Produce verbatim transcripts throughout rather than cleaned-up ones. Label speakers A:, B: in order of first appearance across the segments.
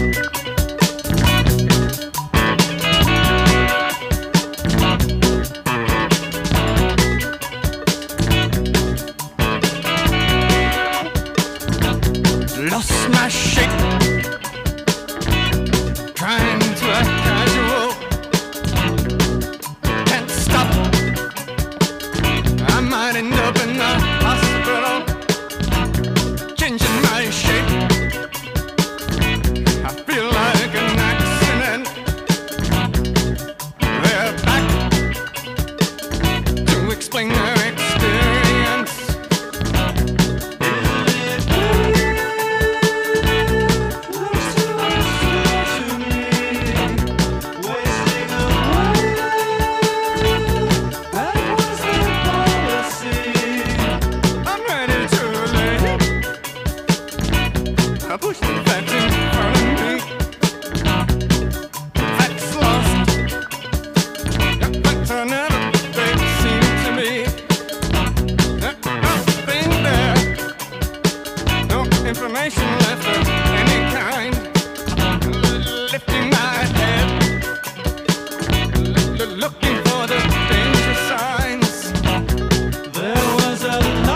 A: Lost my shape, trying to act casual. Can't stop, I might end up in the hospital. Changing my shape, I feel like an accident. They're back to explain their experience. I push the facts in front of me. Facts lost. The facts are never they seem to me. Nothing there. No information left of any kind. Lifting my head, L- looking for the danger signs. There was a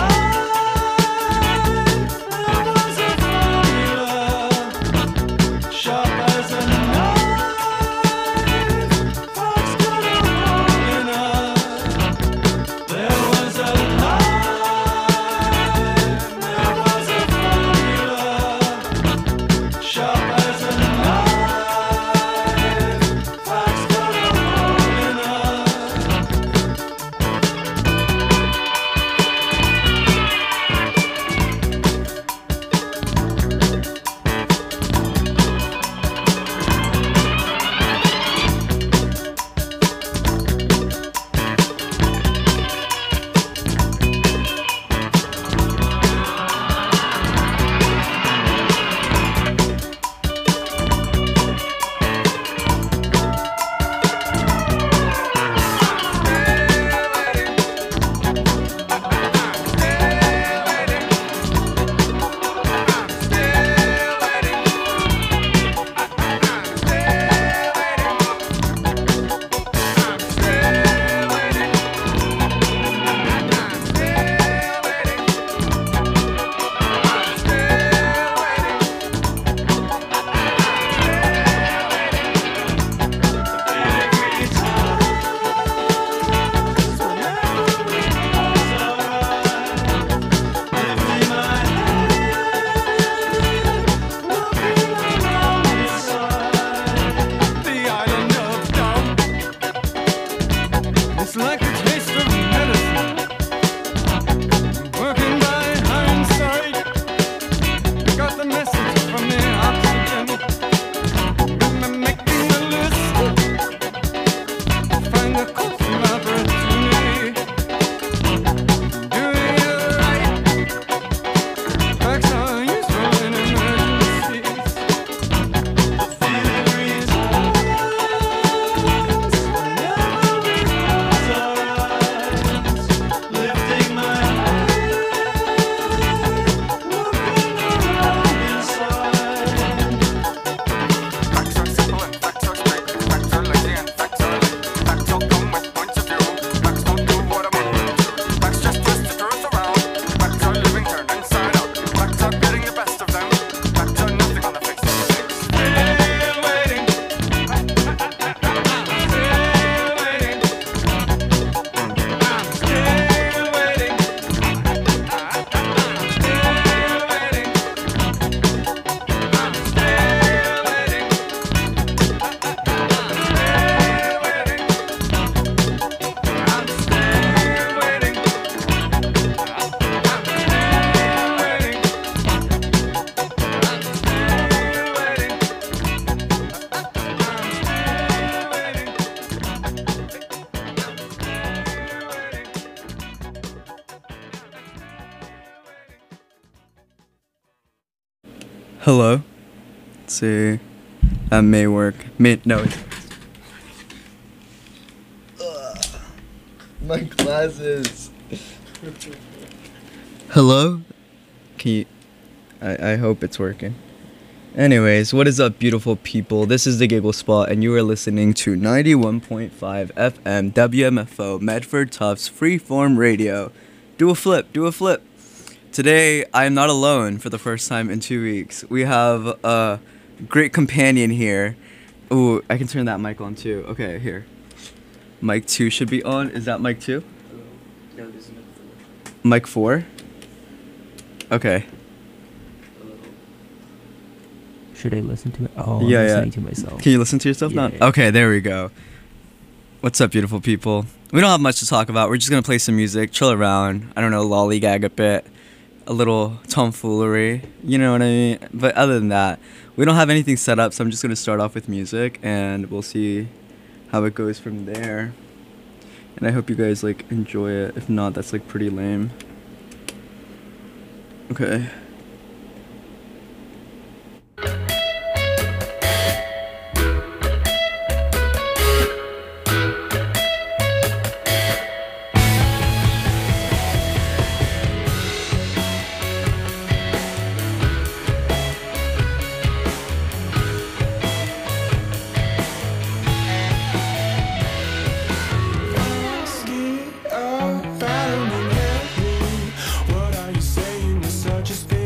A: like a taste of medicine, working by hindsight. Got the message from the oxygen. I'm making a list, find a coffee opportunity. Doing it right, facts are useful in emergencies. The theory is
B: Hello. Let's see. That may work. May no.
C: Ugh, my glasses.
B: Hello. Can you? I I hope it's working. Anyways, what is up, beautiful people? This is the Giggle Spot, and you are listening to ninety-one point five F M W M F O Medford Tufts Freeform Radio. Do a flip, do a flip. Today, I am not alone for the first time in two weeks. We have a great companion here. Ooh, I can turn that mic on too. Okay, here. Mic two should be on. Is that mic two?
D: No, this is mic four.
B: Mic four? Okay.
D: Should I listen to it? Oh,
B: Yeah,
D: I'm
B: yeah.
D: listening to myself.
B: Can you listen to yourself
D: Yeah,
B: now?
D: yeah.
B: Okay, there we go. What's up, beautiful people? We don't have much to talk about. We're just going to play some music, chill around. I don't know, lollygag a bit. A little tomfoolery. You know what I mean? But other than that, we don't have anything set up, so I'm just going to start off with music, and we'll see how it goes from there. And I hope you guys, like, enjoy it. If not, that's, like, pretty lame. Okay.
E: What are you saying? You're such a spin.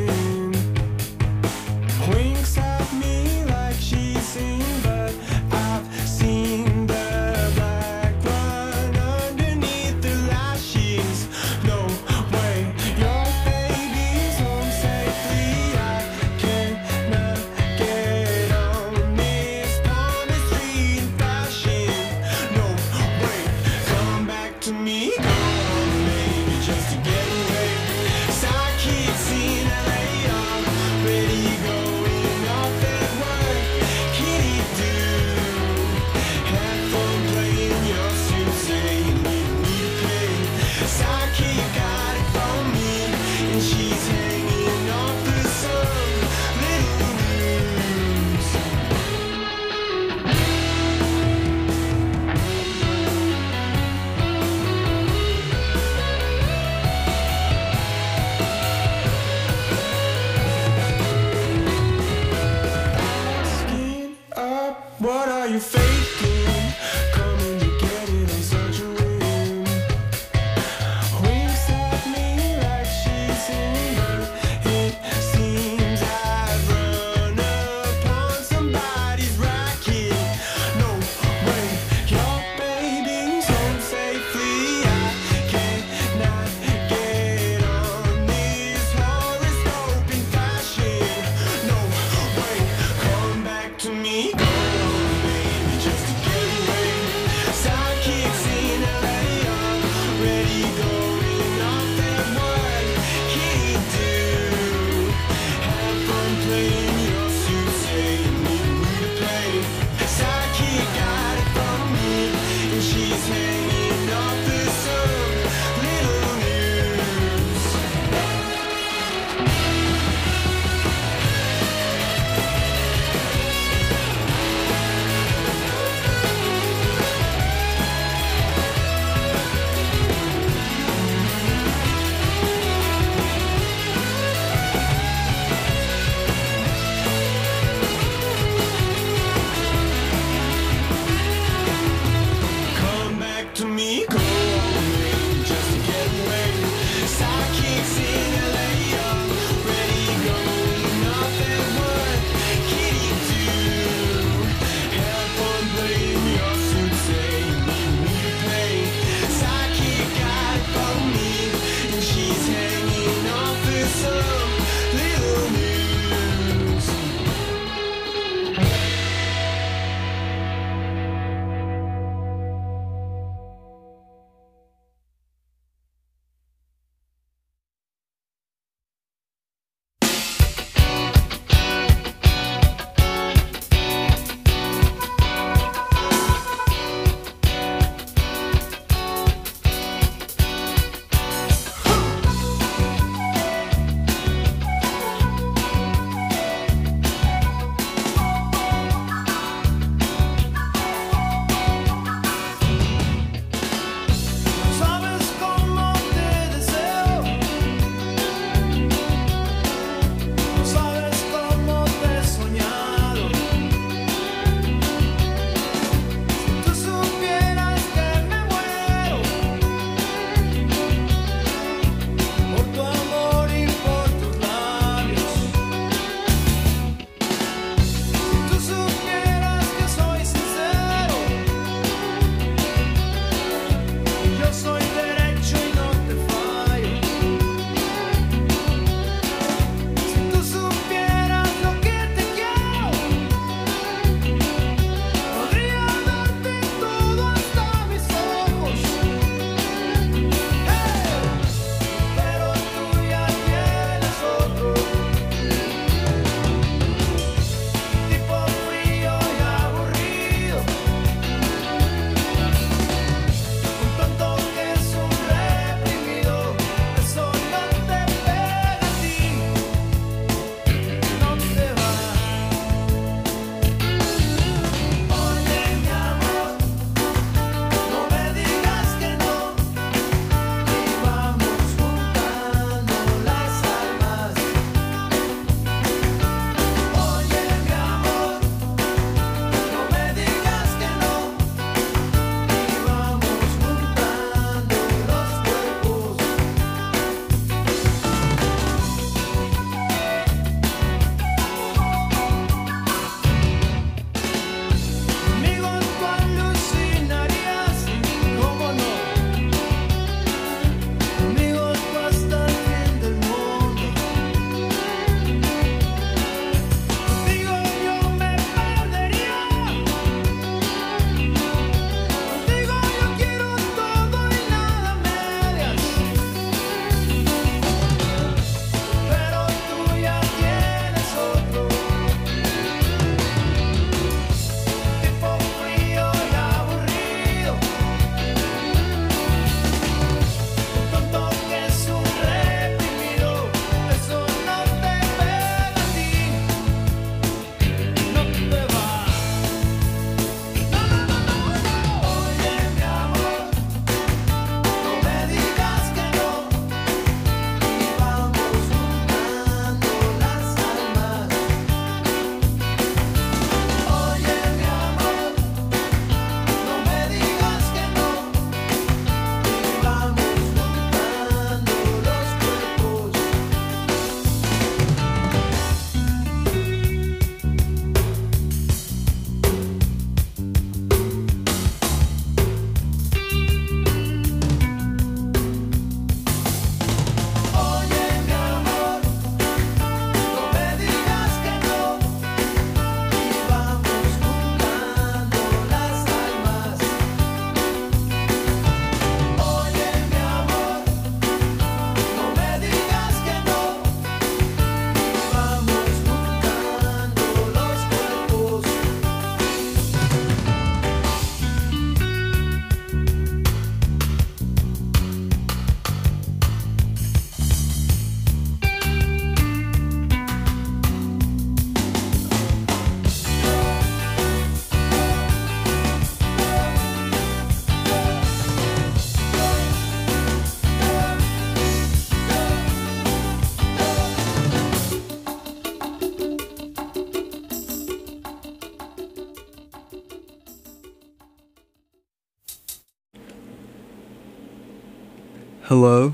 B: Hello?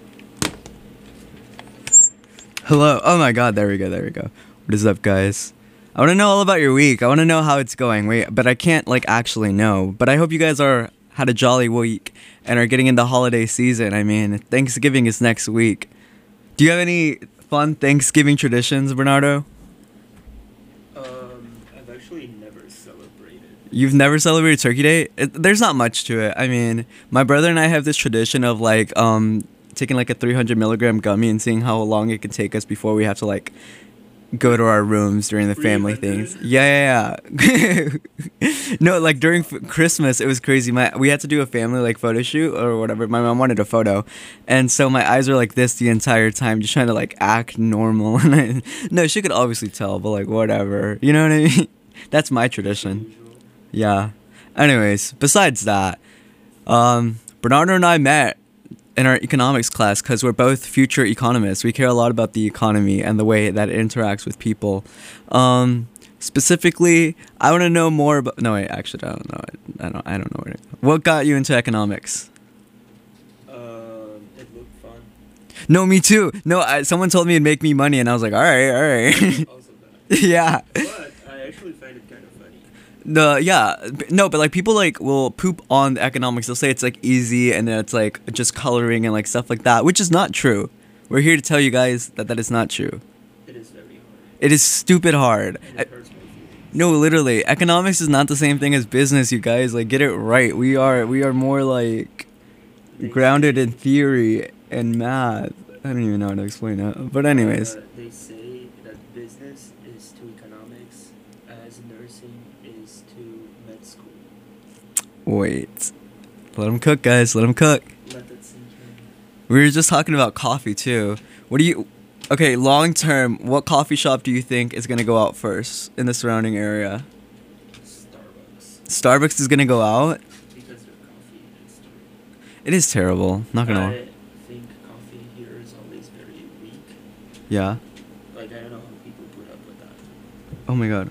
B: Hello? Oh my god, there we go, there we go. What is up, guys? I want to know all about your week. I want to know how it's going. Wait, but I can't, like, actually know. But I hope you guys are had a jolly week and are getting into holiday season. I mean, Thanksgiving is next week. Do you have any fun Thanksgiving traditions, Bernardo?
D: Um, I've actually never celebrated.
B: You've never celebrated Turkey Day? It, there's not much to it. I mean, my brother and I have this tradition of like um taking like a three hundred milligram gummy and seeing how long it can take us before we have to like go to our rooms during the family things. Yeah, yeah, yeah. No, like during f- Christmas, it was crazy. My we had to do a family like photo shoot or whatever. My mom wanted a photo, and so my eyes were like this the entire time, just trying to like act normal. And I, no, she could obviously tell, but like whatever. You know what I mean? That's my tradition. Yeah. Anyways, besides that, um, Bernardo and I met in our economics class because we're both future economists. We care a lot about the economy and the way that it interacts with people. Um, specifically, I want to know more about. No, wait, actually, I don't know. I, I don't. I don't know what. It, what got you into economics?
D: Um, it looked fun.
B: No, me too. No, I, someone told me it'd make me money, and I was like, all right, all right.
D: Also that.
B: Yeah.
D: But I actually find it kind of funny.
B: The yeah b- no but like people like will poop on the economics. They'll say it's like easy and then it's like just coloring and like stuff like that, which is not true. We're here to tell you guys that that is not true.
D: It is very hard.
B: It is stupid hard.
D: And it hurts my feelings.
B: No, literally, economics is not the same thing as business, you guys. Like, get it right. We are we are more like grounded in theory and math. I don't even know how to explain it. But anyways,
D: Uh, they say that business is to economics as nursing is to med school.
B: wait. Let them cook, guys. Let them cook.
D: Let that sink in.
B: We were just talking about coffee too. What do you? Okay, long term, what coffee shop do you think is gonna go out first in the surrounding area?
D: Starbucks.
B: Starbucks is gonna go out.
D: Because their coffee is terrible.
B: It is terrible. Not gonna.
D: I think coffee here is always very weak.
B: Yeah.
D: Like, I don't know how people put up with that.
B: Oh my god.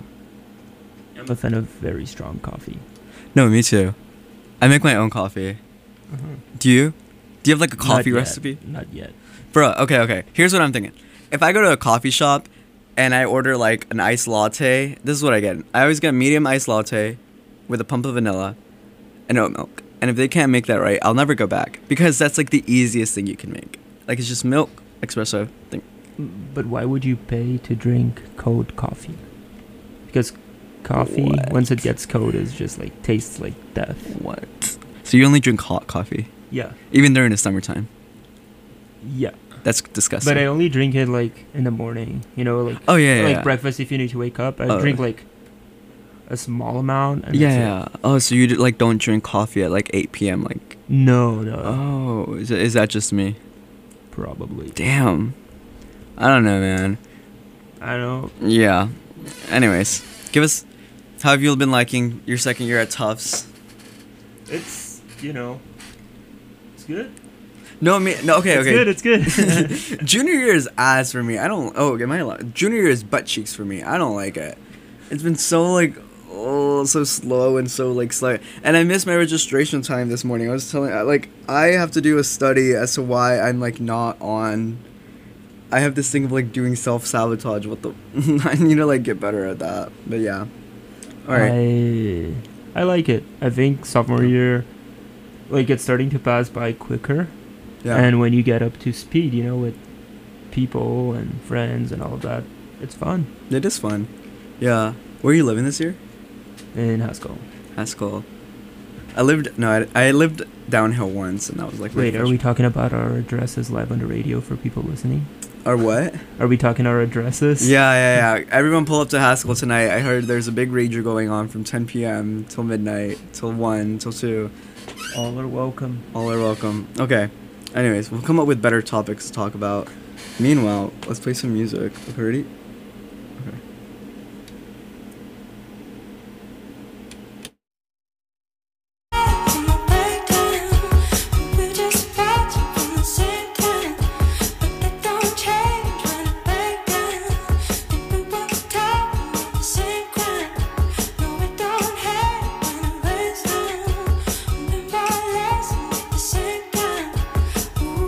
D: I'm
E: I'm a fan of very strong coffee.
B: No, me too. I make my own coffee. Do you? Do you have like a coffee
E: Not yet,
B: recipe?
E: Not yet.
B: Bro, okay, okay. Here's what I'm thinking. If I go to a coffee shop and I order like an iced latte, this is what I get. I always get a medium iced latte with a pump of vanilla and oat milk. And if they can't make that right, I'll never go back because that's like the easiest thing you can make. Like it's just milk, espresso thing.
E: But why would you pay to drink cold coffee? Because coffee,
B: What?
E: once it gets cold, is just like tastes like death.
B: What? So you only drink hot coffee,
E: Yeah.
B: even during the summertime?
E: Yeah.
B: That's disgusting.
E: But I only drink it like in the morning. You know, like
B: Oh yeah, yeah.
E: like
B: yeah.
E: breakfast. If you need to wake up, I
B: Oh.
E: drink like a small amount. And
B: Yeah,
E: that's it.
B: yeah. Oh, so you d- like don't drink coffee at like eight p.m. Like,
E: No, no.
B: oh, is, it, is that just me?
E: Probably.
B: Damn. I don't know, man.
E: I don't know.
B: Yeah. Anyways, give us. How have you been liking your second year at Tufts?
E: It's you know. It's good.
B: No, me. No, okay,
E: it's
B: okay.
E: good. It's good.
B: Junior year is ass for me. I don't. Oh, am I allowed? Junior year is butt cheeks for me. I don't like it. It's been so like, oh, so slow and so like slow. And I missed my registration time this morning. I was telling, like, I have to do a study as to why I'm like not on. I have this thing of like doing self sabotage. What the? I need to like get better at that. But yeah. All right.
E: I I like it. I think sophomore year, like it's starting to pass by quicker.
B: Yeah.
E: And when you get up to speed, you know, with people and friends and all of that, it's fun.
B: It is fun. Yeah. Where are you living this year?
E: In Haskell.
B: Haskell. I lived no, I, I lived downhill once, and that was like. my
E: Wait, are
B: first-
E: we talking about our addresses live on the radio for people listening?
B: Or what?
E: Are we talking our addresses?
B: Yeah, yeah, yeah. Everyone pull up to Haskell tonight. I heard there's a big rager going on from ten p.m. till midnight, till one, till two.
E: All are welcome.
B: All are welcome. Okay. Anyways, we'll come up with better topics to talk about. Meanwhile, let's play some music. Okay, ready? Okay.
F: Ooh.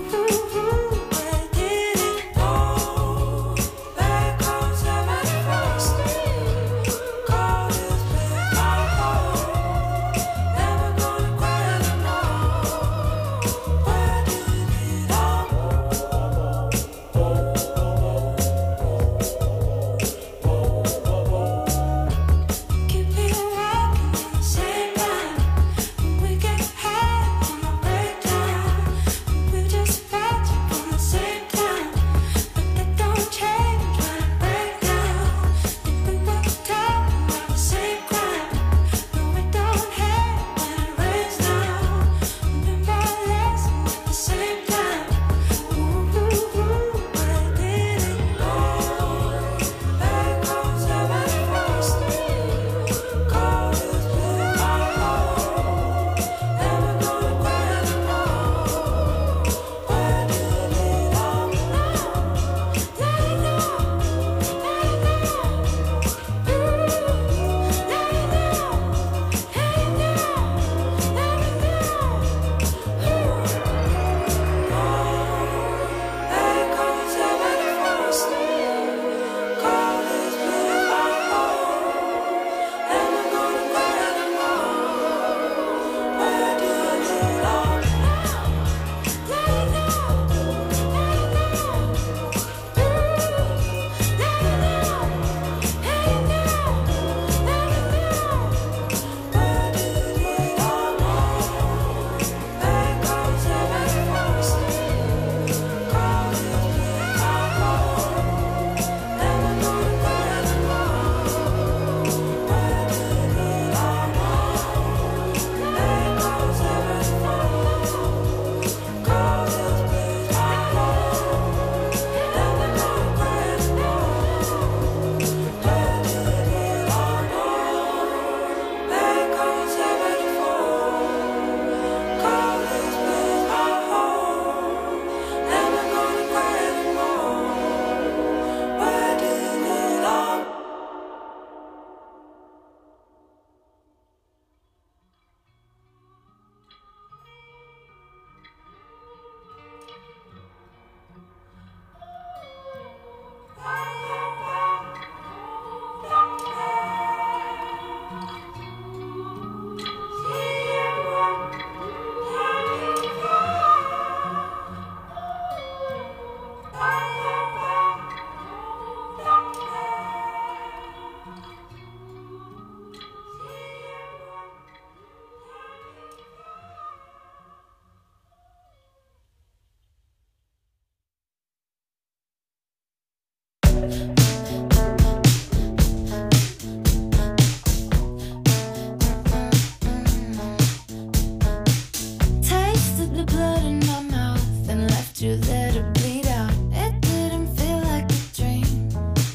F: Tasted the blood in my mouth and left you there to bleed out. It didn't feel like a dream.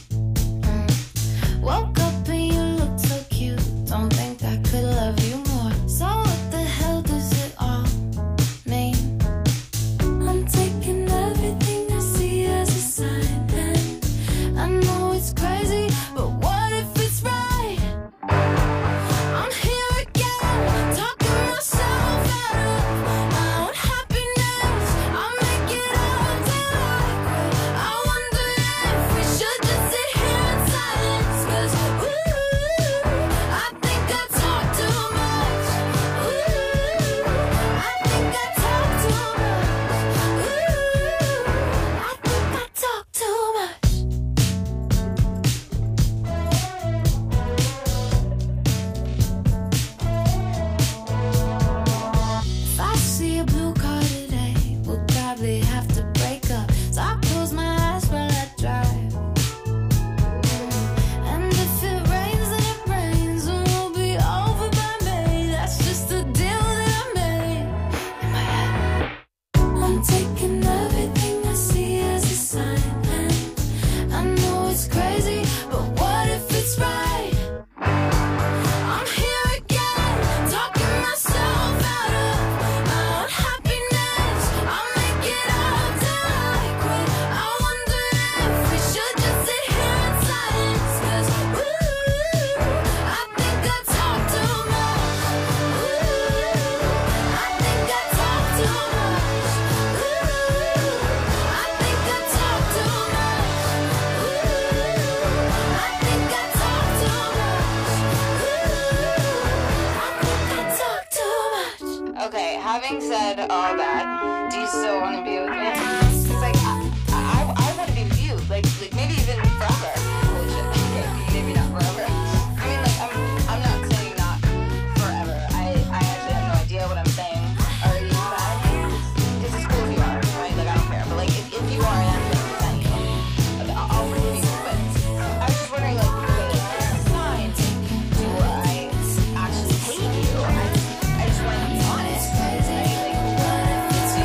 F: Mm. Woke up and you looked so cute. Don't think I could love you more. So what the hell does it all mean? I'm taking everything I see as a sign, and I know it's crazy, but what if it's right? I'm here again, talking myself out of my own happiness. I make it all daylight. I wonder if we should just sit here in silence. 'Cause ooh, I think I talk too much. Ooh, I think I talk too much. Ooh, I think I talk too much. If I see a blue car today, we'll probably have to break up. So I close my eyes while I drive. And if it rains, then it rains, and we'll be over by May. That's just the deal that I made in my head. I'm taking everything I see as a sign, and I know it's crazy, but what if it's right? I'm here again, talking myself out of my own happiness. I make it all daylight. I wonder if we should just sit here in silence. 'Cause ooh, I think I talk too much. Ooh, I think I talk too much. Ooh, I think I talk too much. Ooh, I think I talk too much. Ooh, I think I talk too much.
G: Okay, having said all that, do you still want to be with me? Cause like I, I, I want to be with you, like, like maybe even forever. Holy shit, okay, maybe not forever. I mean, like I'm, I'm not saying not forever. I, I actually have no idea what I'm saying. Are you mad? This is cool if you are, right? Like I don't care, but like if, if you are, and I'm just presenting you, like, I'll, I'll forgive you. But I was just wondering, like, okay, sign, do I actually hate you? I, I just want to be honest, right? Like,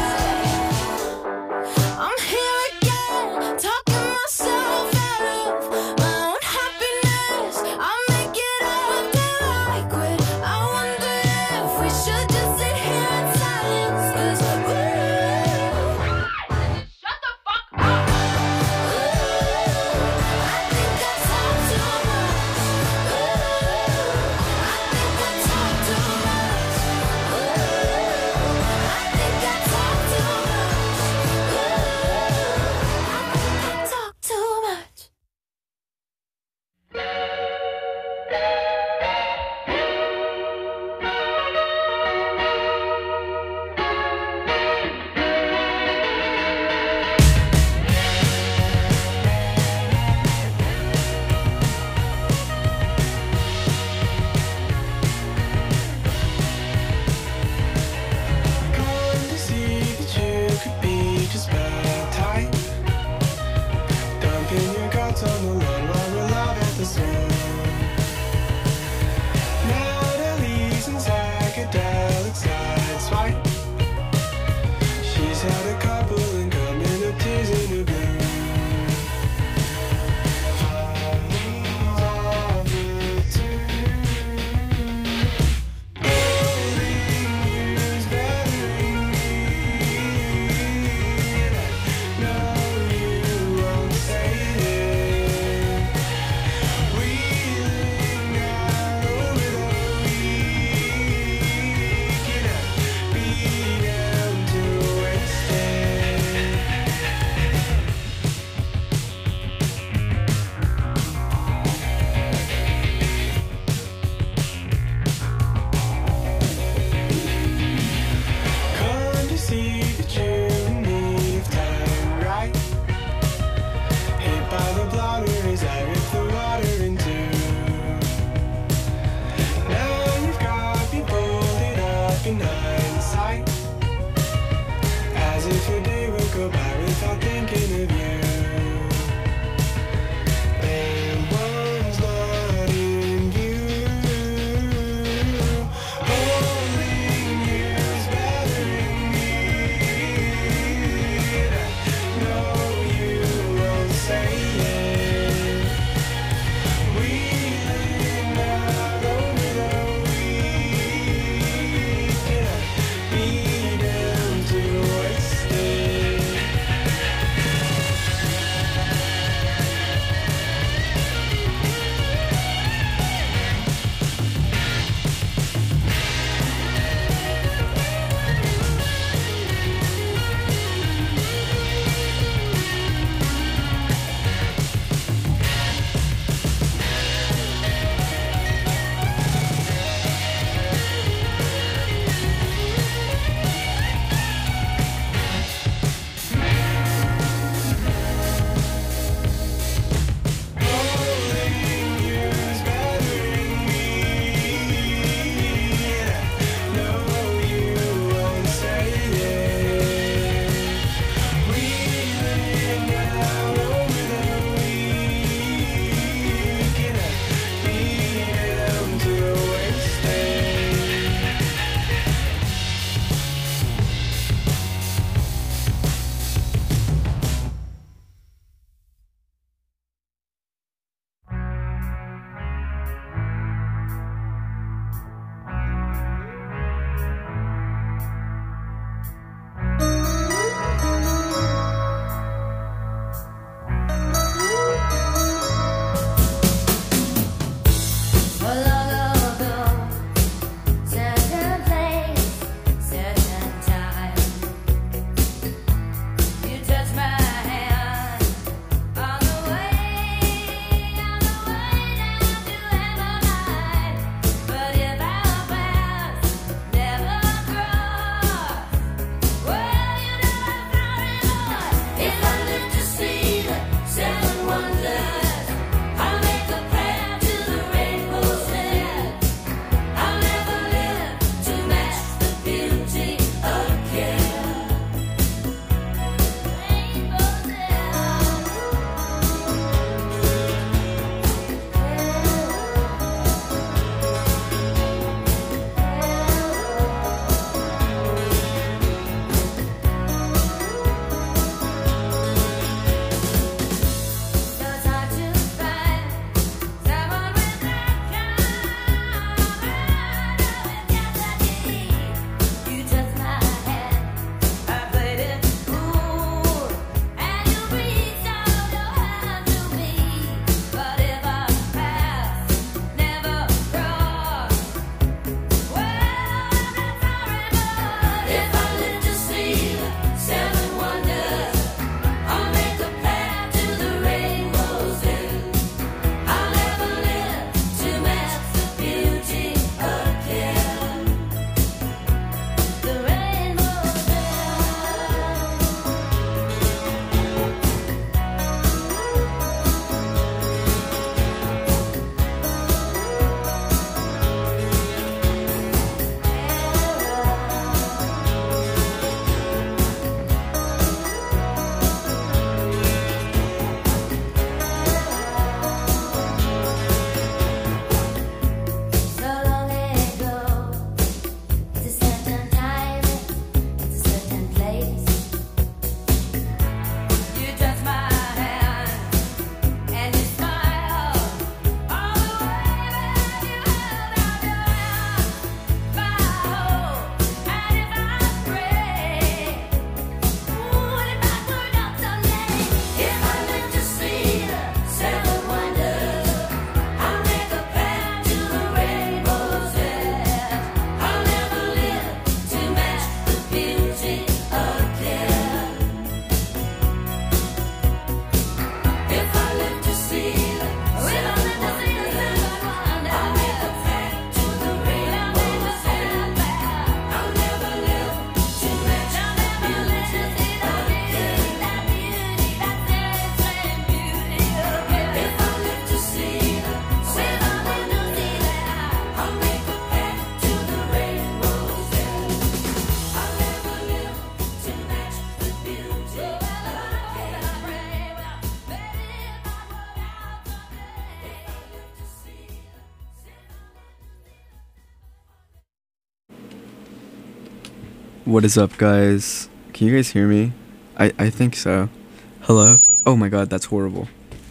B: What is up, guys? Can you guys hear me? I, I think so. Hello? Oh my god, that's horrible.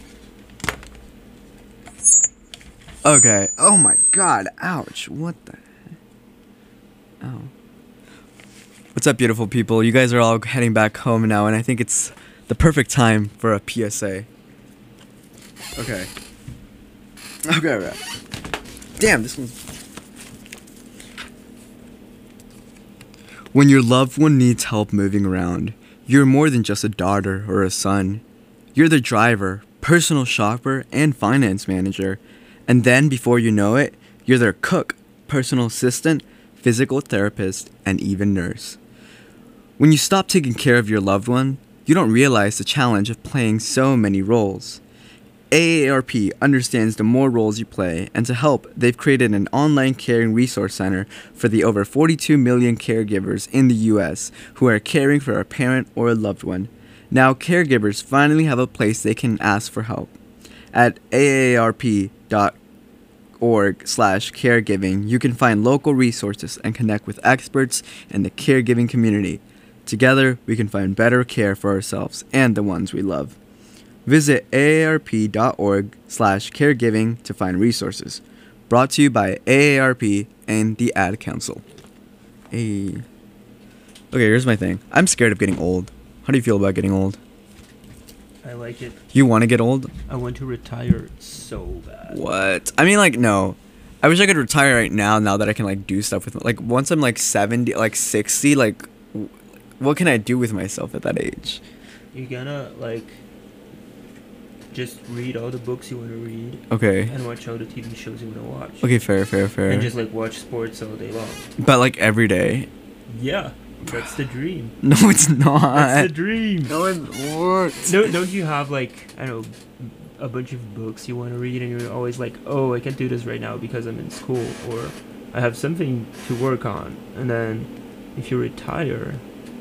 B: Okay. Oh my god, ouch. What the heck? Ow. What's up, beautiful people? You guys are all heading back home now, and I think it's the perfect time for a P S A. Okay. Okay, okay. Damn, this one's... When your loved one needs help moving around, you're more than just a daughter or a son. You're their driver, personal shopper, and finance manager. And then, before you know it, you're their cook, personal assistant, physical therapist, and even nurse. When you stop taking care of your loved one, you don't realize the challenge of playing so many roles. A A R P understands the more roles you play, and to help, they've created an online caring resource center for the over forty-two million caregivers in the U S who are caring for a parent or a loved one. Now, caregivers finally have a place they can ask for help. At A A R P dot org slash caregiving, you can find local resources and connect with experts in the caregiving community. Together, we can find better care for ourselves and the ones we love. Visit A A R P dot org slash caregiving to find resources. Brought to you by A A R P and the Ad Council. Hey. Okay, here's my thing. I'm scared of getting old. How do you feel about getting old?
E: I like it.
B: You want to get old?
E: I want to retire so bad.
B: What? I mean, like, no. I wish I could retire right now, now that I can, like, do stuff with... Like, once I'm, like, seventy, like, sixty, like, w- what can I do with myself at that age?
E: You're gonna, like, just read all the books you want to read.
B: Okay.
E: And watch all the T V shows you want to watch.
B: Okay, fair, fair, fair.
E: And just, like, watch sports all day long.
B: But, like, every day.
E: Yeah. That's the dream.
B: No, it's not.
E: That's the dream.
B: No, it works.
E: No, don't you have, like, I don't know, a bunch of books you want to read, and you're always like, oh, I can't do this right now because I'm in school, or I have something to work on. And then if you retire,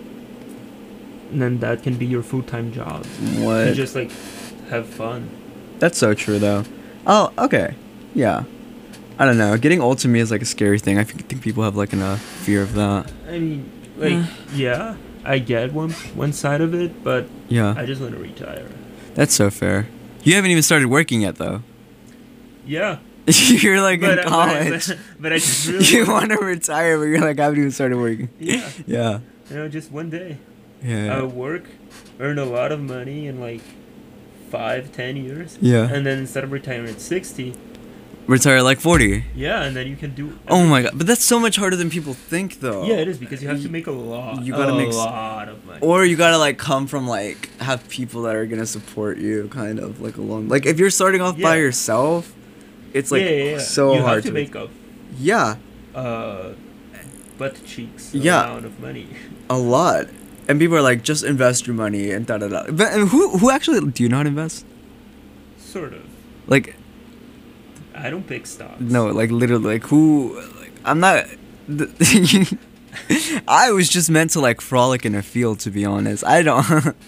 E: then that can be your full-time job.
B: What?
E: You just, like, have fun.
B: That's so true, though. Oh, okay. Yeah. I don't know. Getting old to me is, like, a scary thing. I think think people have, like, a fear of that.
E: I mean, like, yeah, I get one one side of it, but
B: Yeah.
E: I just want to retire.
B: That's so fair. You haven't even started working yet, though.
E: Yeah.
B: You're, like,
E: But,
B: in
E: uh,
B: college.
E: but, I, but I just really
B: You want to retire, but you're like, I haven't even started working.
E: Yeah.
B: Yeah.
E: You know, just one day.
B: Yeah.
E: I'll work, earn a lot of money in like five, ten years.
B: Yeah.
E: And then instead of retiring at sixty,
B: Retire like forty.
E: yeah, and then you can do.
B: Oh my god. But that's so much harder than people think, though.
E: Yeah, it is because you have to make a lot.
B: You gotta
E: a
B: make s-
E: lot of money.
B: Or you gotta, like, come from, like, have people that are gonna support you, kind of, like, along. Like, if you're starting off by
E: Yeah.
B: yourself, it's, like,
E: yeah, yeah, yeah.
B: so
E: you
B: hard
E: have to
B: to...
E: make a
B: Yeah,
E: uh, butt cheeks
B: Yeah.
E: amount of money.
B: a lot. And people are like, just invest your money and da da da. But and who who actually do you not invest?
E: Sort of.
B: Like,
E: I don't pick stocks.
B: no, like literally, like who? Like, I'm not. The, I was just meant to like frolic in a field, to be honest. I don't.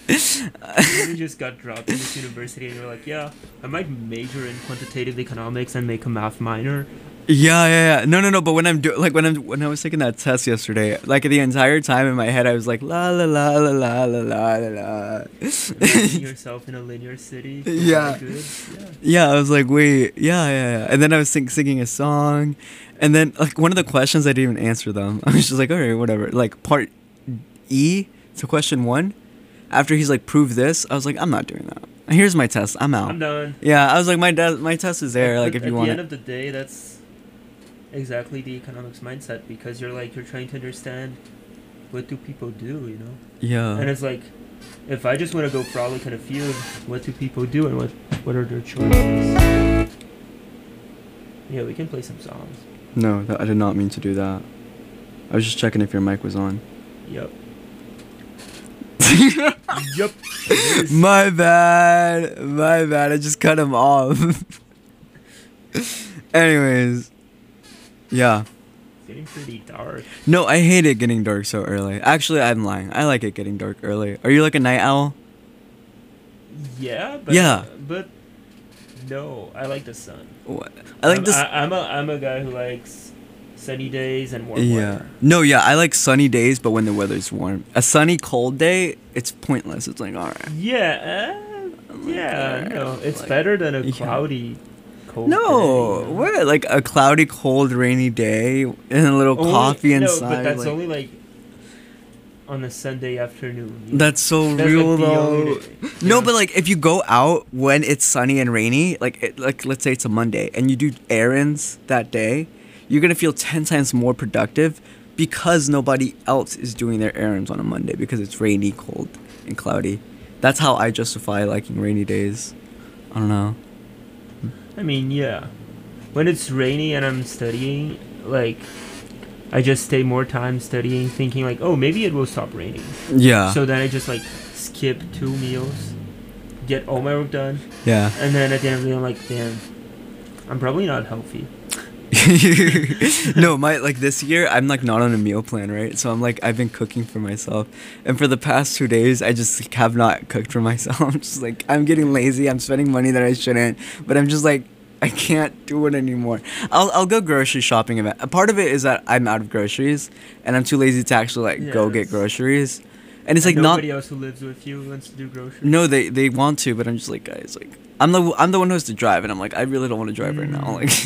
E: You just got dropped in this university and you're like, yeah, I might major in quantitative economics and make a math minor.
B: Yeah, yeah, yeah. No, no, no. But when I'm do like when I'm when I was taking that test yesterday, like the entire time in my head, I was like la la la la la la la la la.
E: Imagining yourself in a linear city.
B: Yeah.
E: Good. Yeah.
B: Yeah, I was like, wait, yeah, yeah, yeah. And then I was sing- singing a song, and then like one of the questions I didn't even answer them. I was just like, all right, whatever. Like part E to question one. After he's like, prove this, I was like, I'm not doing that. Here's my test. I'm out.
E: I'm done.
B: Yeah, I was like, my de- my test is there. Like,
E: At-
B: if you
E: at
B: want
E: the end
B: it.
E: of the day, that's exactly the economics mindset, because you're like, you're trying to understand what do people do, you know?
B: Yeah.
E: And it's like, if I just want to go frolic in a field, what do people do and what what are their choices? Yeah, we can play some songs.
B: No, that, I did not mean to do that. I was just checking if your mic was on.
E: Yep. Yep.
B: My bad. My bad. I just cut him off. Anyways. Yeah.
E: It's getting pretty dark.
B: No, I hate it getting dark so early. Actually, I'm lying. I like it getting dark early. Are you like a night owl?
E: Yeah, but
B: Yeah.
E: but no, I like the sun.
B: What? I like
E: I'm,
B: this.
E: I, I'm a I'm a guy who likes sunny days and warm
B: Yeah.
E: weather.
B: No, yeah, I like sunny days, but when the weather's warm. A sunny, cold day, it's pointless. It's like, all right.
E: Yeah, uh, yeah,
B: alright,
E: no, it's
B: like,
E: better than a
B: yeah.
E: cloudy, cold
B: No,
E: day. you know?
B: what? Like a cloudy, cold, rainy day and a little
E: Only-
B: coffee
E: no,
B: inside.
E: but that's
B: like,
E: only like on a Sunday afternoon. you know?
B: that's so
E: That's,
B: real
E: like, the
B: though.
E: only day, you
B: No,
E: know?
B: but like if you go out when it's sunny and rainy, like it, like let's say it's a Monday and you do errands that day, you're gonna feel ten times more productive because nobody else is doing their errands on a Monday because it's rainy, cold, and cloudy. That's how I justify liking rainy days. I don't know.
E: I mean, yeah. When it's rainy and I'm studying, like, I just stay more time studying, thinking like, oh, maybe it will stop raining.
B: Yeah.
E: So then I just like skip two meals, get all my work done,
B: yeah.
E: and then at the end of the day, I'm like, damn, I'm probably not healthy.
B: No, my like this year I'm like not on a meal plan, right? So I'm like I've been cooking for myself, and for the past two days I just like, have not cooked for myself. I'm just like I'm getting lazy. I'm spending money that I shouldn't, but I'm just like I can't do it anymore. I'll I'll go grocery shopping. Event. A part of it is that I'm out of groceries, and I'm too lazy to actually like go get
E: Yes.
B: groceries, and it's like
E: and
B: not.
E: nobody else who lives with you wants to do groceries.
B: No, they they want to, but I'm just like guys, like I'm the I'm the one who has to drive, and I'm like I really don't want to drive right now, like.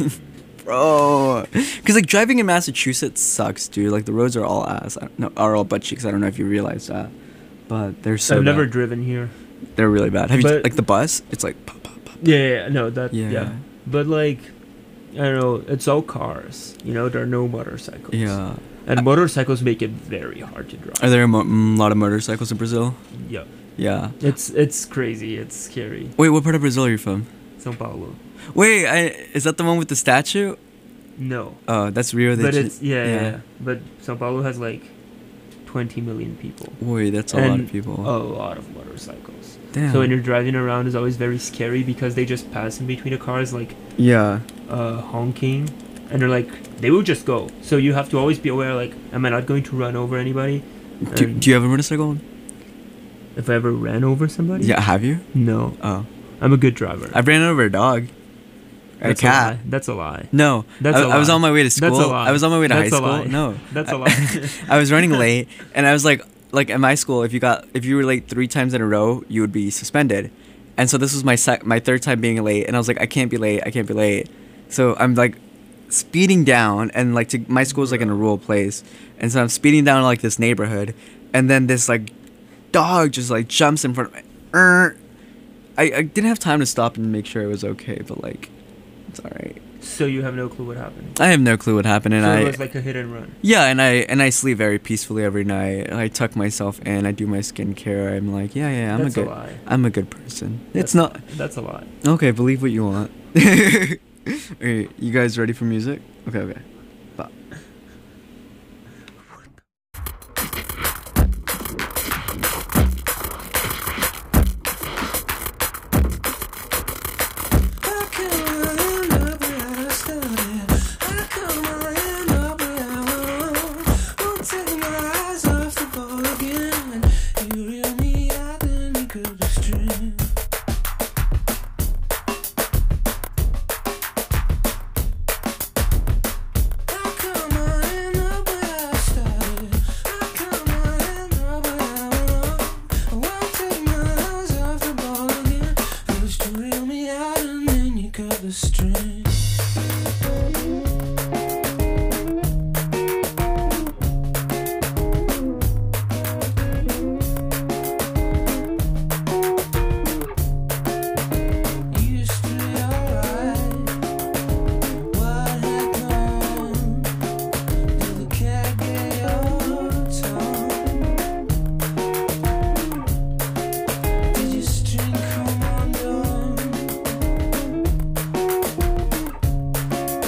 B: Bro, because like driving in Massachusetts sucks, dude. Like the roads are all ass. I don't know, are all butt cheeks. I don't know if you realize that, but they're so.
E: I've never
B: bad.
E: driven here.
B: They're really bad. Have you
E: But-
B: like the bus? It's like pop, pop, pop.
E: Yeah, yeah, yeah, no, that yeah.
B: Yeah.
E: But like, I don't know, it's all cars. You know, there are no motorcycles.
B: Yeah.
E: And motorcycles make it very hard to drive.
B: Are there a mo- mm, lot of motorcycles in Brazil?
E: Yep.
B: Yeah.
E: It's it's crazy. It's scary.
B: Wait, what part of Brazil are you from?
E: São Paulo.
B: Wait, I, is that the one with the statue?
E: No.
B: Oh, that's Rio de
E: But
B: Janeiro.
E: it's yeah, yeah, yeah. But São Paulo has like twenty million people.
B: Wait, that's a
E: and
B: lot of people.
E: A lot of motorcycles.
B: Damn.
E: So when you're driving around, it's always very scary because they just pass in between the cars, like
B: Yeah.
E: uh, honking, and they're like they will just go. So you have to always be aware, like, am I not going to run over anybody?
B: Do,
E: And
B: do you have a motorcycle?
E: if I ever ran over somebody?
B: Yeah, have you?
E: No,
B: Oh.
E: I'm a good driver.
B: I ran over a dog. Or a
E: That's
B: cat.
E: lie. That's a lie.
B: No,
E: That's
B: I
E: a
B: I was
E: lie.
B: on my way to
E: That's
B: school.
E: a lie.
B: I was on my way to
E: That's
B: high
E: a
B: school.
E: lie.
B: No,
E: That's a
B: I-
E: lie.
B: I was running late, and I was like, like at my school, if you got if you were late three times in a row, you would be suspended. And so this was my sec- my third time being late, and I was like, I can't be late. I can't be late. So I'm like speeding down, and like to my school's like in a rural place, and so I'm speeding down like this neighborhood, and then this like dog just like jumps in front of me. Er. I I didn't have time to stop and make sure it was okay, but like it's all right.
E: So you have no clue what happened.
B: I have no clue what happened, and
E: so
B: I
E: it was like a hit and run.
B: yeah, and I and I sleep very peacefully every night. I tuck myself in. I do my skincare. I'm like, yeah, yeah, I'm
E: That's
B: a
E: a
B: good,
E: lie.
B: I'm a good person.
E: That's
B: it's not
E: That's a lie.
B: okay. Believe what you want. Okay, you guys ready for music? Okay, okay. Bye.
H: The string. Used to be alright. What had gone? Did the cat get your tongue? Did your string come undone?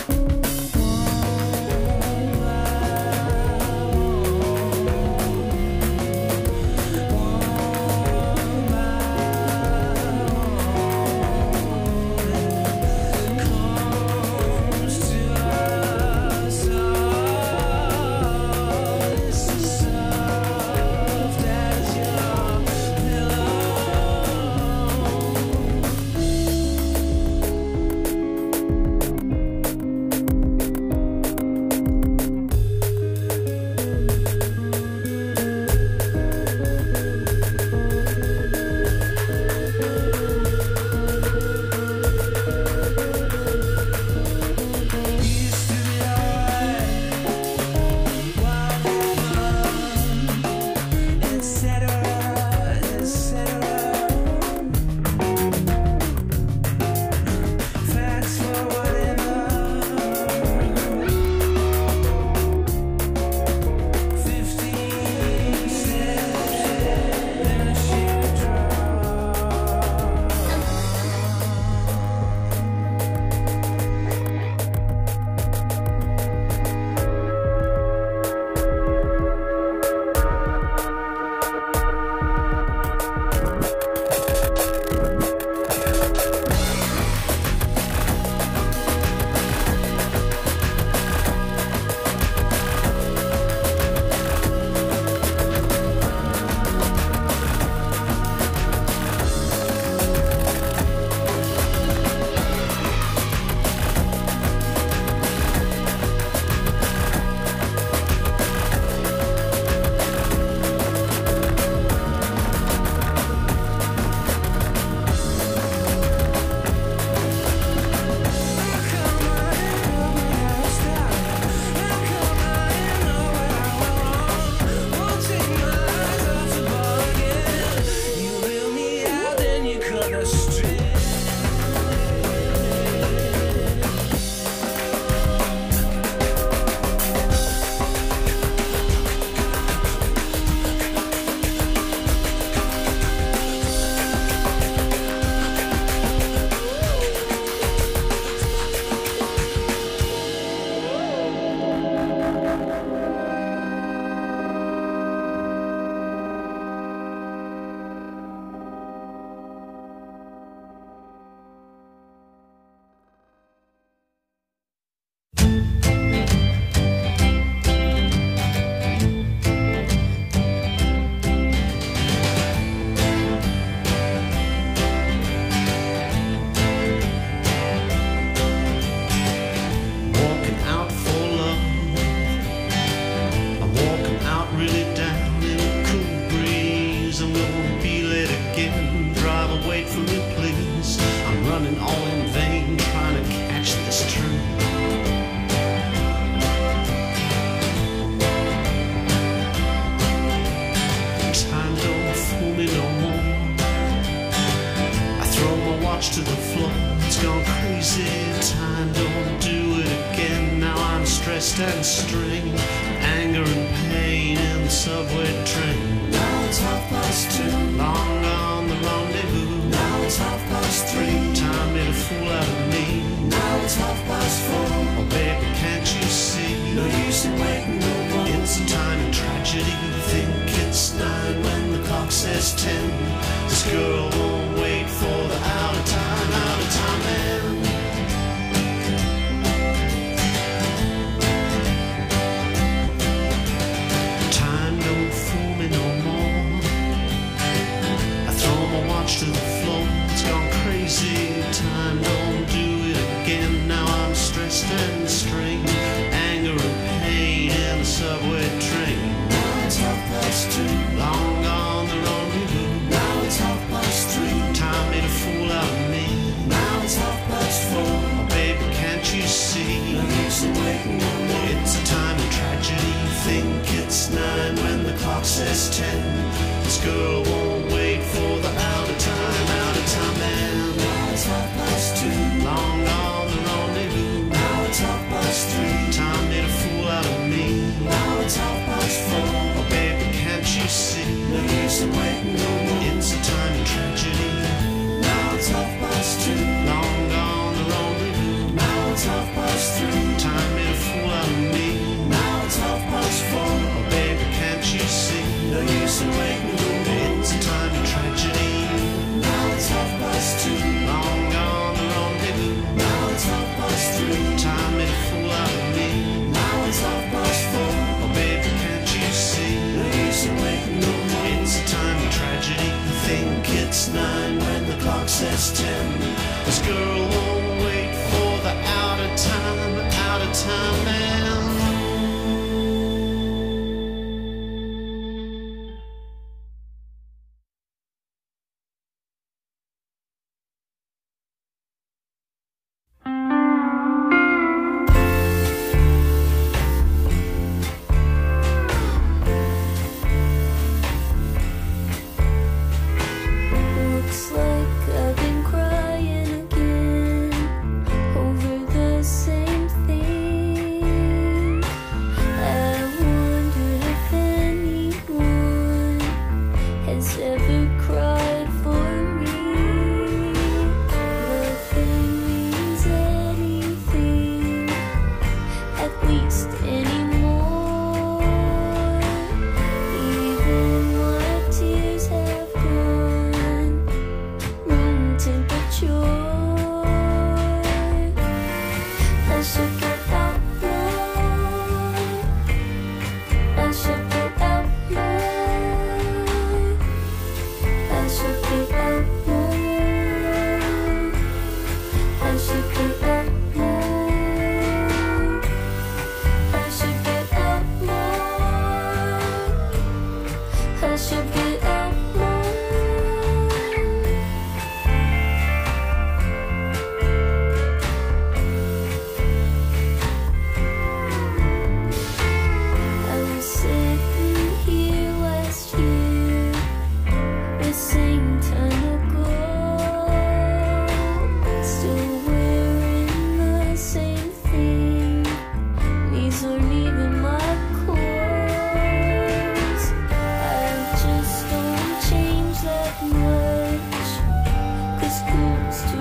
I: stressed and strained, anger and pain in the subway train. Now it's half past two, long gone the rendezvous. Now it's half past three, time made a fool out of me. Now it's half past four, oh baby, can't you see? No use in waiting no more. It's a time of tragedy. Think it's nine when the clock says ten. This girl won't wait for the out of time, out of time man. Time don't fool me no more. I throw my watch to the floor, it's gone crazy. Time don't do it again. Now I'm stressed and strained, anger and pain in the subway train. Now it's half past two, long gone the rendezvous. Now it's half past three, time made a fool out of me. Now it's half past four, oh baby, can't you see? No use in waiting no more. It's a time of tragedy. Think it's nine when the clock says ten. This girl won't wait for the out of time, out of time man. Now it's half past two, long gone the rendezvous. Now it's half past three, time made a fool out of me. Now it's half past four, oh baby, can't you see? No use in waiting no more. It's a time of tragedy. Now it's half past two, long gone the rendezvous. Now it's half past three, time made a fool out of me. Now it's half past four, oh baby, can't you see? No use in waiting no more. It's a time of tragedy. Now it's half past two, long gone the rendezvous. Now it's half past three, time made a fool out of me. Now it's half past four, oh baby, can't you see? No use in waiting no more. It's a time of tragedy. Think it's nine when the clock says ten. This girl won't wait for the out of time, out of time man.
F: Looks like I've been crying again over the same thing. I wonder if anyone has ever cried for me. Nothing means anything, at least anymore. Even my tears have gone room temperature. I should get out more. I should get out more. I should get out more. I should get out more. I should get out more. I should get out more. I was sitting here last year, the same time ago, still wearing the same thing. These aren't even my clothes. I just don't change that much, 'cause who's to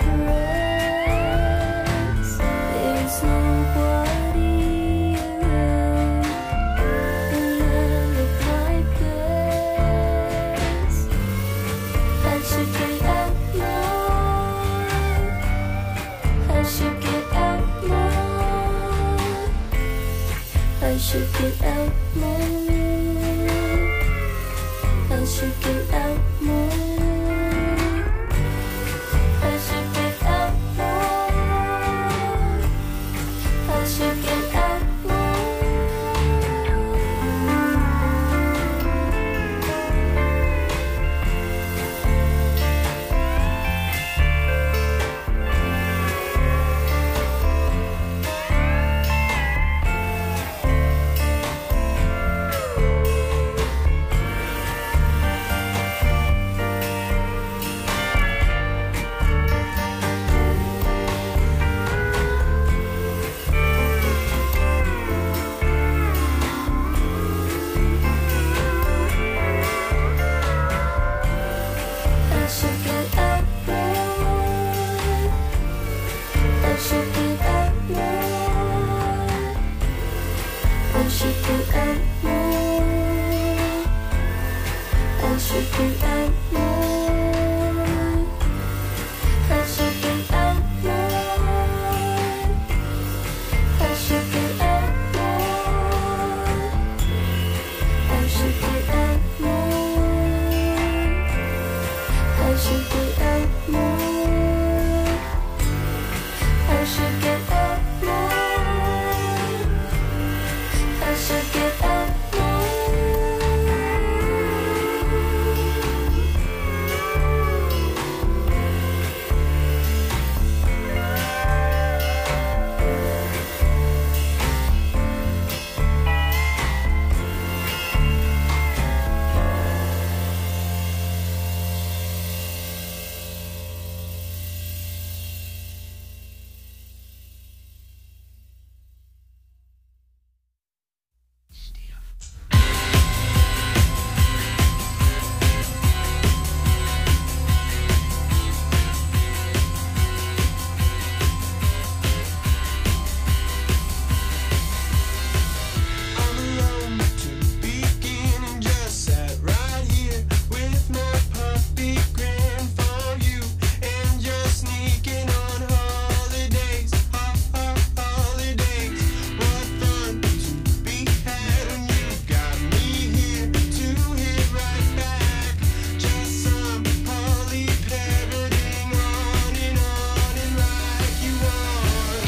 F: impress? There's nobody around, and I look my best. I should get out more. I should get out more. I should get out more. I should get out more. I should get out more. I should get out more. out more. I should get out more. I should get out more. I should get out more. I should get out more. I should get out more. I should get out more. I should get out more.
H: I'm alone to begin and just sat right here with my puppy grin for you and just sneaking on holidays, ho- ho- holidays. What fun to be had when you got me here to hit right back. Just some holly parroting on and on and like you want.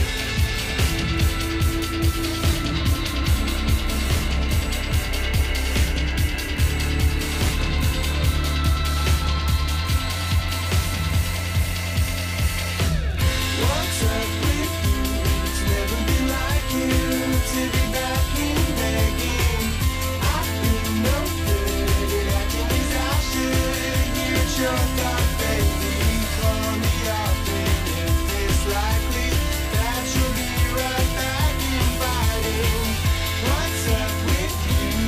H: What's up with you? It's never been like you to be back in begging. I've been no good at acting as I should. Here's your thought, baby. Call me often if it's likely that you'll be right back inviting. What's up with you?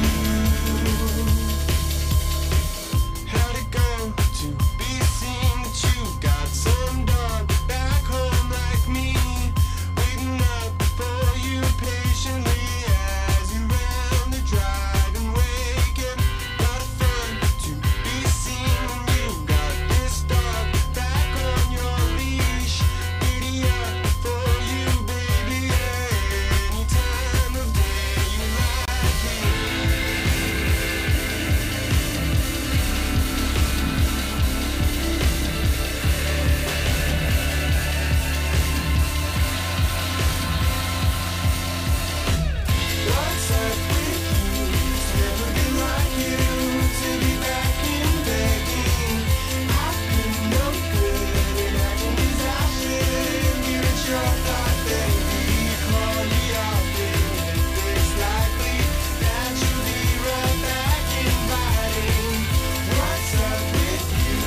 H: How'd it go to be seen that you got some dog back home like me, waiting up for you patiently as you round the drive and wake it? Lot of fun to be seen when you got this dog back on your leash. Giddy up for you, baby, any time of day you like it. What's up with you? It's never been like you to be back in begging. I've been no good at acting as I should. Here's your thought, baby. Call me often if it's likely that you'll be right back inviting. What's up with you?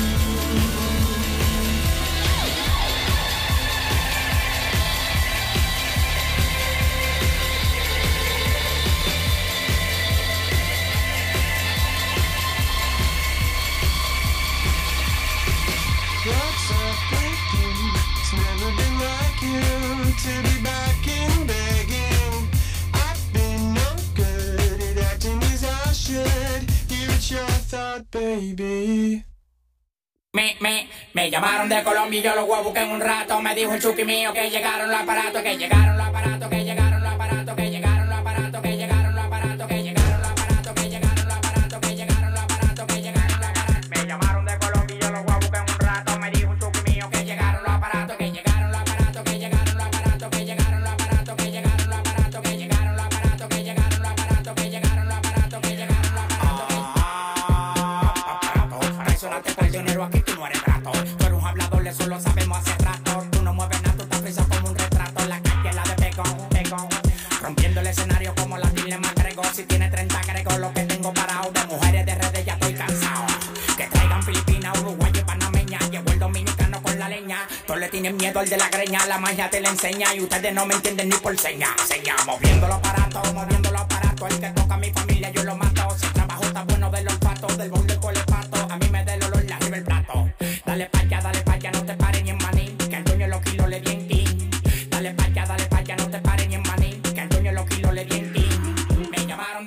H: What's up with you? It's never been like you to be back in begging. I've been no good at acting as I should. Here's your thought, baby.
J: Me, me, me llamaron de Colombia y yo los voy a buscar en un rato. Me dijo el chuki mío que llegaron los aparatos, que llegaron los aparatos, que llegaron los aparatos, que llegaron los aparatos, que llegaron los aparatos, que llegaron los aparatos, que llegaron los aparatos, que llegaron los aparatos, que llegaron los aparatos. Me llamaron de Colombia y yo los voy a buscar en un rato. Me dijo el chuki mío que llegaron los aparatos, que llegaron los aparatos, que llegaron los aparatos, que llegaron los aparatos, que llegaron los aparatos, que llegaron los aparatos, que llegaron los aparatos, que llegaron los aparatos, que llegaron los aparatos. Resonante por dinero, aquí tú no eres rato. Tú eres un hablador, eso lo sabemos hace rato. Tú no mueves nada, tú estás frisado como un retrato. La calle la de pegón, pegón. Rompiendo el escenario como la Dile McGregor. Si tiene treinta agrego lo que tengo parado. De mujeres de redes ya estoy cansado. Que traigan Filipinas, Uruguay y Panameña. Llevo el dominicano con la leña. Todos le tienen miedo al de la greña. La magia te la enseña y ustedes no me entienden ni por seña. Seña, moviendo los aparatos, moviendo los aparatos. El que toca a mi familia yo lo mato. Si el trabajo está bueno del olfato, del bol del colepato. A mí me da el olor la arriba el plato. Dale pa' allá, dale pa' allá, no te pares ni en maní. Que el dueño de los kilos le di en ti. Dale pa' allá, dale pa' allá, no te pares ni en maní. Que el dueño de los kilos le di en ti. Me llamaron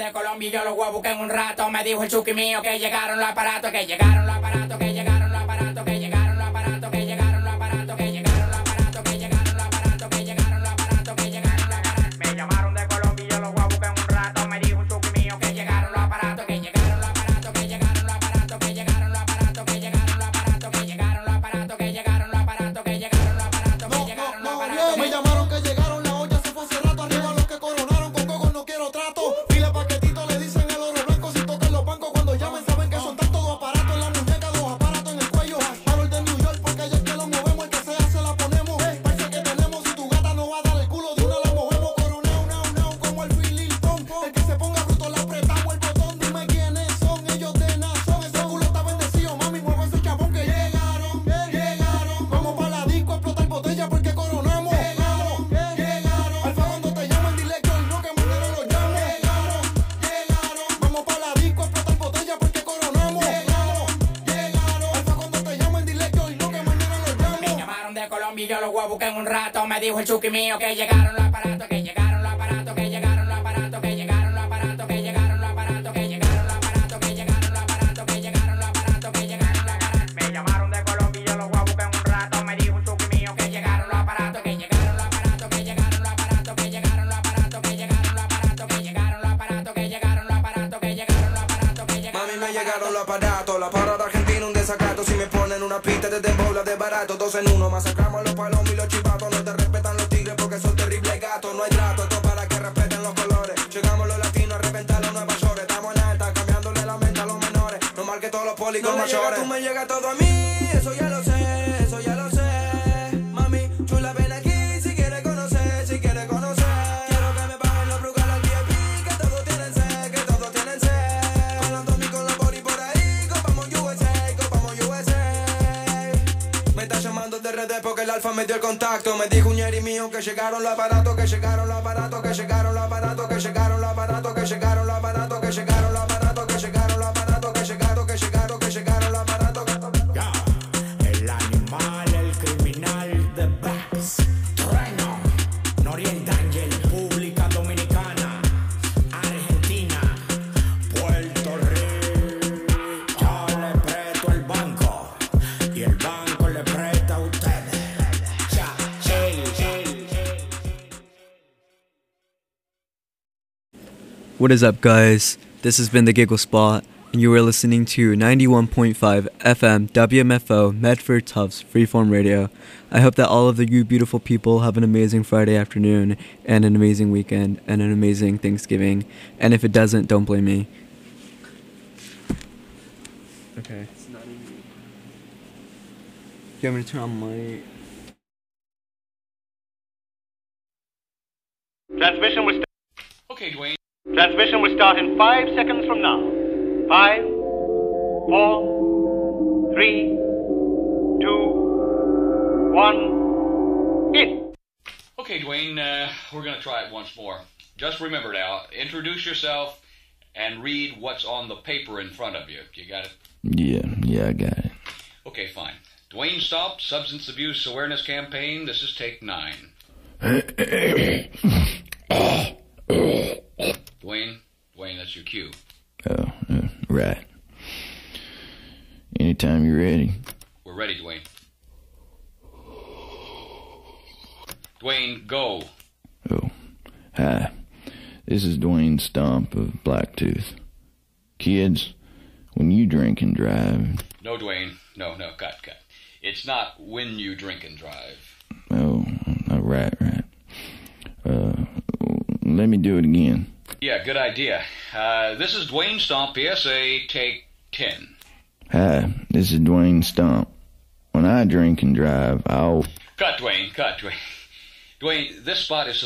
J: de Colombia y yo los voy a buscar en un rato. Me dijo el chuki mío que llegaron los aparatos, que llegaron los aparatos, que llegaron los aparatos, que llegaron los aparatos, que llegaron los aparatos, que llegaron los aparatos, que llegaron los aparatos, que llegaron los aparatos, que llegaron los aparatos. Me llamaron de Colombia y yo los voy a buscar en un rato. Me dijo el chuki mío que llegaron los aparatos, que llegaron los aparatos, que llegaron los aparatos, que llegaron los aparatos, que llegaron los aparatos, que llegaron los aparatos, que llegaron los aparatos, que llegaron los aparatos, que llegaron los aparatos.
K: Me llamaron que llegaron, la olla se fue hace rato. Arriba los que coronaron, con coco no quiero trato. Fila paquetito le dicen el oro blanco. Si tocan los bancos cuando llamen saben que son tantos dos aparatos en la muñeca, dos aparatos en el cuello. Valor de New York porque allá es que lo movemos. El que sea se la ponemos. Parece que tenemos, si tu gata no va a dar el culo de una la movemos. Coronao, nao, nao, como el Phil Lilton. El que se ponga bruto le apretamos el botón. Dime quiénes son ellos de Nazón. Ese culo está bendecido, mami, mueve ese chabón que llegaron, llegaron. Vamos para la disco a explotar botella porque coronamos. Llegaron, llegaron. Alfa cuando te llaman dile que hoy no, que mañana lo llamo. Llegaron, llegaron. Vamos para la disco a explotar botella porque coronamos. Llegaron, llegaron. Alfa cuando te llaman dile que hoy no, que mañana lo llamo.
J: Me llamaron de Colombia y yo los voy a buscar en un rato. Me dijo el chuki mío que llegaron los aparatos, que llegaron los aparatos, que llegaron los aparatos, que llegaron los aparatos, que llegaron los aparatos, que llegaron los aparatos, que llegaron los aparatos, que llegaron los aparatos, que llegaron los aparatos. Me llamaron de Colombia y yo los voy a buscar en un rato. Me dijo el chuki mío que llegaron los aparatos, que llegaron los aparatos, que llegaron los aparatos, que llegaron los aparatos, que llegaron los aparatos, que llegaron los aparatos, que llegaron los aparatos, que llegaron los aparatos, que llegaron.
L: Mami, me llegaron los aparatos, la parada argentina, un desacato. Si me ponen una pista de bola de barato, dos en uno, masacramos los palomos y los chivatos. No te respetan los tigres porque son terribles gatos. No hay trato, esto para que respeten los colores. Llegamos los latinos a reventar los Nueva York. Estamos en alta, cambiándole la mente a los menores. No mal que todos los pólicos No me llega, mayores. tú me llega todo a mí, eso ya lo sé, eso ya lo sé. Mami, chula, ven aquí si quieres conocer, si quieres conocer. Quiero que me paguen los brugales al V I P, que todos tienen sed, que todos tienen sed. Con los Tommy, con los body por ahí, copamos U S A, copamos U S A. Me está llamando de redes porque el alfa me dio el contacto. Me dijo un ñeri mío que llegaron los aparatos, que llegaron los aparatos, que llegaron los aparatos, que llegaron los aparatos, que llegaron los aparatos, que llegaron los aparatos, que llegaron los aparatos, que llegaron, que llegaron, que llegaron los aparatos.
J: Ya, el animal, el criminal de Bax, Trueno, Noriel Angel, República Dominicana, Argentina, Puerto Rico. Yo le presto el banco y el banco le presta a ustedes. Ya, hey, hey, hey.
B: What is up, guys? This has been the Giggle Spot, and you are listening to ninety-one point five F M W M F O Medford Tufts Freeform Radio. I hope that all of the you beautiful people have an amazing Friday afternoon and an amazing weekend and an amazing Thanksgiving. And if it doesn't, don't blame me. Okay.
E: It's not in you.
B: Do you want me to turn on my...
M: Transmission will start. Okay, Dwayne. Transmission will start in five seconds from now. Five, four, three, two, one, in.
N: Okay, Dwayne, uh, we're going to try it once more. Just remember now, introduce yourself and read what's on the paper in front of you. You got it?
O: Yeah, yeah, I got it.
N: Okay, fine. Dwayne Stomp, Substance Abuse Awareness Campaign. This is take nine. Dwayne, Dwayne, that's your cue.
O: Oh, uh, right. Anytime you're ready.
N: We're ready, Dwayne. Dwayne, go.
O: Oh, hi. This is Dwayne Stomp of Blacktooth. Kids, when you drink and drive...
N: No, Dwayne. No, no, cut, cut. It's not when you drink and drive.
O: Oh, oh right, right. Uh, let me do it again.
N: Yeah, good idea. Uh, this is Dwayne Stomp, P S A, take ten.
O: Hi, this is Dwayne Stomp. When I drink and drive, I'll...
N: Cut, Dwayne, cut, Dwayne. Dwayne, this spot is